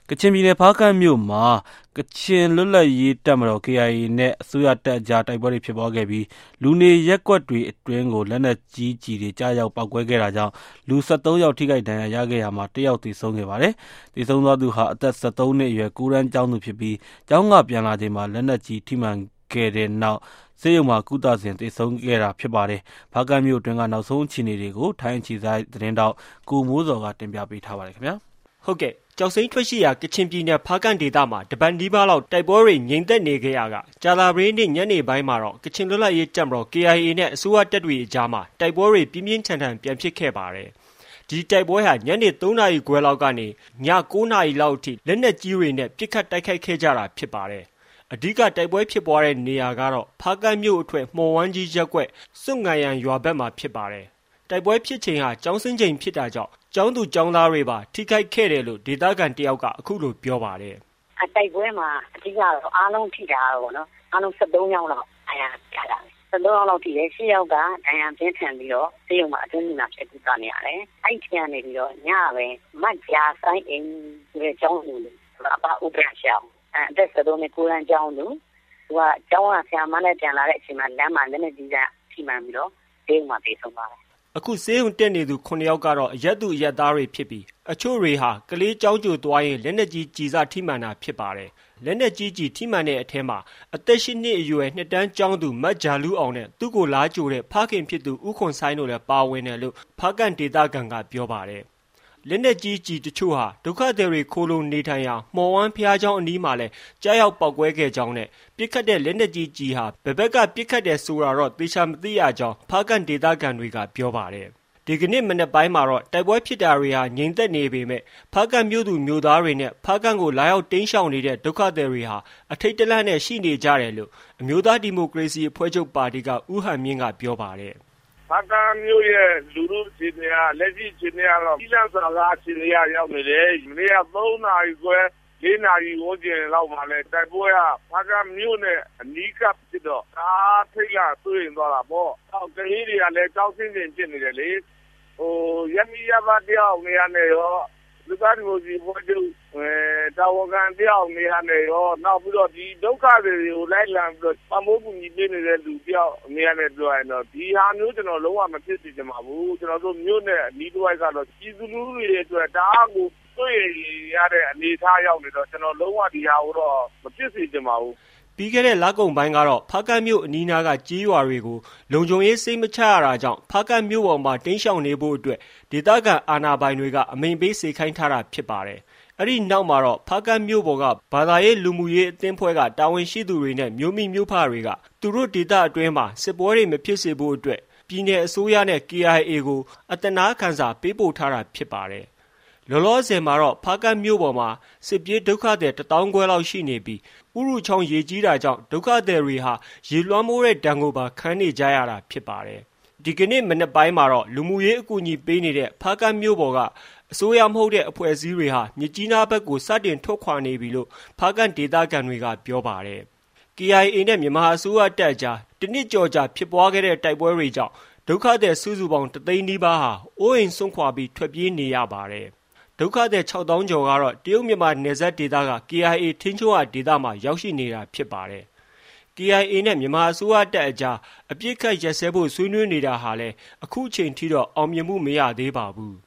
ကချင်ပြည်နယ်ဖားကန့်မြို့မှာကချင်လွတ်လပ်ရေးတပ်မတော် KIA နဲ့အစိုးရတပ်အကြားတိုက်ပွဲတွေဖြစ်ပွားခဲ့ပြီးလူနေရပ်ကွက်တွေအတွင်းကိုလက်နက်ကြီးကျည်တွေကျရောက်ပေါက်ကွဲခဲ့တာကြောင့်လူ13ယောက်ထိခိုက်ဒဏ်ရာရခဲ့ရာမှာ1ယောက်သေဆုံးခဲ့ပါတယ်။သေဆုံးသွားသူဟာအသက်13နှစ်အရွယ်9တန်းကျောင်းသူဖြစ်ပြီးကျောင်းကပြန်လာချိန်မှာလက်နက်ကြီးထိမှန်ခဲ့တဲ့နောက်ဆေးရုံမှာကုသစဉ်သေဆုံးခဲ့တာဖြစ်ပါတယ်။ဖားကန့်မြို့အတွင်းကနောက်ဆုံးအခြေအနေတွေကိုထိုင်းအခြေစိုက်သတင်းတောက်ကိုမိုးစော်ကတင်ပြပေးထားပါတယ်ခင်ဗျာ။ဟုတ်ကဲ့ကြောက်စိမ့်ထွက်ရှိရာကချင်ပြည်နယ်ဖားကန့်ဒေသမှာတပတ်နီးပါးလောက်တိုက်ပွဲတွေငြိမ်သက်နေခဲ့ရကကြာသပတေးနေ့ညနေပိုင်းမှာတော့ကချင်လွတ်လပ်ရေးတပ်မတော် KIA နဲ့အစိုးရတပ်တွေအကြားမှာတိုက်ပွဲတွေပြင်းပြင်းထန်ထန်ပြန်ဖြစ်ခဲ့ပါတယ်။ဒီတိုက်ပွဲဟာညနေ3နာရီခွဲလောက်ကနေည9နာရီလောက်အထိလက်နက်ကြီးတွေနဲ့ပစ်ခတ်တိုက်ခိုက်ခဲ့ကြတာဖြစ်ပါတယ်။အဓိကတိုက်ပွဲဖြစ်ပွားတဲ့နေရာကတော့ဖားကန့်မြို့အထွက်မှော်ဝမ်းကြီးရပ်ကွက်စွတ်ငန်ရန်ရွာဘက်မှာဖြစ်ပါတယ်။တိုက်ပွဲဖြစ်ချိန်ဟာကျောင်းဆင်းချိန်ဖြစ်တာကြောင့်ကျောင်းသူကျောင်းသားတွေပါထိခိုက်ခဲ့တယ်လို့ဒေသခံတယောက်ကအခုလိုပြောပါတယ်။တိုက်ပွဲမှာအဓိကတော့အားလုံးထိတာတော့နော်အားလုံး13ယောက်လောက်ဒဏ်ရာရတာ။13ယောက်လောက်ထိတယ်10ယောက်ကဒဏ်ရာပြင်းထန်ပြီးတော့ဆေးရုံမှာအတွင်းမှာဖြစ်ကူတာနေရတယ်။အဲ့ဒီကနေပြီးတော့ညပဲမတ်ကြာဆိုင်အိမ်ရဲ့ကျောင်းသူဆိုတာဘာဥပဒေရှောင်းအသက်13နှစ်ကိုရန်ကျောင်းသူသူကကျောင်းကဆရာမနဲ့ပြန်လာတဲ့အချိန်မှာလမ်းမှာလက်နက်ကြီးကထိမှန်ပြီးတော့ဆေးရုံမှာပြေဆုံးသွားတယ်အခုဆေးရုံတက်နေသူ9ယောက်ကတော့အရက်သူအရက်သားတွေဖြစ်ပြီးအချို့တွေဟာကလေးကျောင်းကျိုသွားရင်လက်နက်ကြီးကြီးစားထိမှန်တာဖြစ်ပါတယ်။လက်နက်ကြီးကြီးထိမှန်တဲ့အထက်မှာအသက်8နှစ်အရွယ်2တန်းကျောင်းသူမတ်ဂျာလူအောင်နဲ့သူ့ကိုလားကြိုတဲ့ဖခင်ဖြစ်သူဦးခွန်ဆိုင်တို့လည်းပါဝင်တယ်လို့ဖားကန့်ဒေသခံကပြောပါတယ်။လက်နက်ကြီးကြီးတချို့ဟာဒုက္ခသည်တွေခိုးလုံနေထိုင်ရာမှော်ဝမ်းဖျားချောင်းအနီးမှာလည်းကြားရောက်ပောက်ကွဲခဲ့ကြောင်းနဲ့ပြစ်ခတ်တဲ့လက်နက်ကြီးကြီးဟာဘယ်ဘက်ကပြစ်ခတ်တယ်ဆိုတာတော့သေချာမသိရကြောင်းဖားကန့်ဒေသခံတွေကပြောပါတယ်။ဒီကနေ့မနေ့ပိုင်းမှာတော့တိုက်ပွဲဖြစ်တာတွေဟာငြိမ်သက်နေပေမဲ့ဖားကန့်မြို့သူမြို့သားတွေနဲ့ဖားကန့်ကိုလာရောက်တင်းရှောင်နေတဲ့ဒုက္ခသည်တွေဟာအထိတ်တလန့်နဲ့ရှိနေကြတယ်လို့အမျိုးသားဒီမိုကရေစီအဖွဲ့ချုပ်ပါတီကဦးဟန်မြင့်ကပြောပါတယ်ဖားကန့်မြို့ရဲ့လူထုအခြေအနေကလက်ရှိအခြေအနေကတော့ပြည်လန့်စွာကားအခြေအနေရောက်နေတယ်။မနေ့က3နာရီခွဲ4နာရီဝန်းကျင်လောက်မှလည်းတိုက်ပွဲကဖားကန့်မြို့နဲ့အနီးကပ်ဖြစ်တော့အားထိတ်ကဆွေးရင်သွားတာပေါ့။အောက်ကလေးတွေကလည်းကြောက်စင်းစင်ဖြစ်နေတယ်လေ။ရမီရပါတယောက်နေရနေရောလူသားမျိုးစီဖွဲ့ချုပ်တာဝန်ခံတယောက်နေရနေရောနောက်ပြီးတော့ဒီဒုက္ခတွေကိုလိုက်လံပြီးတော့ပမိုးကူညီပေးနေတဲ့လူတယောက်နေရနေပြောရင်တော့ဒီဟာမျိုးကျွန်တော်လုံးဝမဖြစ်စေချင်ပါဘူးကျွန်တော်တို့မြို့နဲ့အနီးတစ်ဝိုက်ကတော့ပြည်သူလူထုတွေအတွက်တအားကိုတွေ့ရတဲ့အနေအထားရောက်နေတော့ကျွန်တော်လုံးဝဒီဟာကိုတော့မဖြစ်စေချင်ပါဘူးပြီးခဲ့တဲ့လကုန်ပိုင်းကတော့ဖားကန့်မြို့အနီးနားကကြေးရွာတွေကိုလုံခြုံရေးစိတ်မချရတာကြောင့်ဖားကန့်မြို့ပေါ်မှာတင်းရှောင်နေဖို့အတွက်ဒေသခံအာဏာပိုင်တွေကအမိန့်ပေးစေခိုင်းထားတာဖြစ်ပါတယ်။အဲ့ဒီနောက်မှာတော့ဖားကန့်မြို့ပေါ်ကဘာသာရေးလူမှုရေးအသင်းဖွဲ့ကတာဝန်ရှိသူတွေနဲ့မြို့မိမြို့ဖတွေကသူတို့ဒေသအတွင်းမှာစစ်ပွဲတွေမဖြစ်စေဖို့အတွက်ပြည်내အစိုးရနဲ့ KIA ကိုအတနာခံစာပေးပို့ထားတာဖြစ်ပါတယ်။လောလောဆယ်မှာတော့ဖားကန့်မြို့ပေါ်မှာစစ်ပြေးဒုက္ခသည်1000ခွဲလောက်ရှိနေပြီးဥရုချောင်းရေကြီးတာကြောင့်ဒုက္ခသည်တွေဟာရေလွှမ်းမိုးတဲ့ဒဏ်ကိုပါခံနေကြရတာဖြစ်ပါတယ်။ဒီကနေ့မနေ့ပိုင်းမှာတော့လူမှုရေးအကူအညီပေးနေတဲ့ဖားကန့်မြို့ပေါ်ကအစိုးရမဟုတ်တဲ့အဖွဲ့အစည်းတွေဟာမြစ်ကြီးနားဘက်ကိုစတင်ထွက်ခွာနေပြီလို့ဖားကန့်ဒေသခံတွေကပြောပါတယ်။ KIA နဲ့မြန်မာအစိုးရတပ်အကြားတနစ်ကျော်ကြာဖြစ်ပွားခဲ့တဲ့တိုက်ပွဲတွေကြောင့်ဒုက္ခသည်စုစုပေါင်း3သိန်းနီးပါးဟာအိုးအိမ်စွန့်ခွာပြီးထွက်ပြေးနေရပါတယ်။ဒုက္ခသည်6000ကျော်ကတော့တရုတ်မြန်မာနယ်စပ်ဒေသက KIA ထိန်းချုပ်ရာဒေသမှာရောက်ရှိနေတာဖြစ်ပါတယ်။ KIA နဲ့မြန်မာအစိုးရတပ်အကြားအပြစ်ခတ်ရက်စဲဖို့ဆွေးနွေးနေတာဟာလည်းအခုချိန်ထိတော့အောင်မြင်မှုမရသေးပါဘူး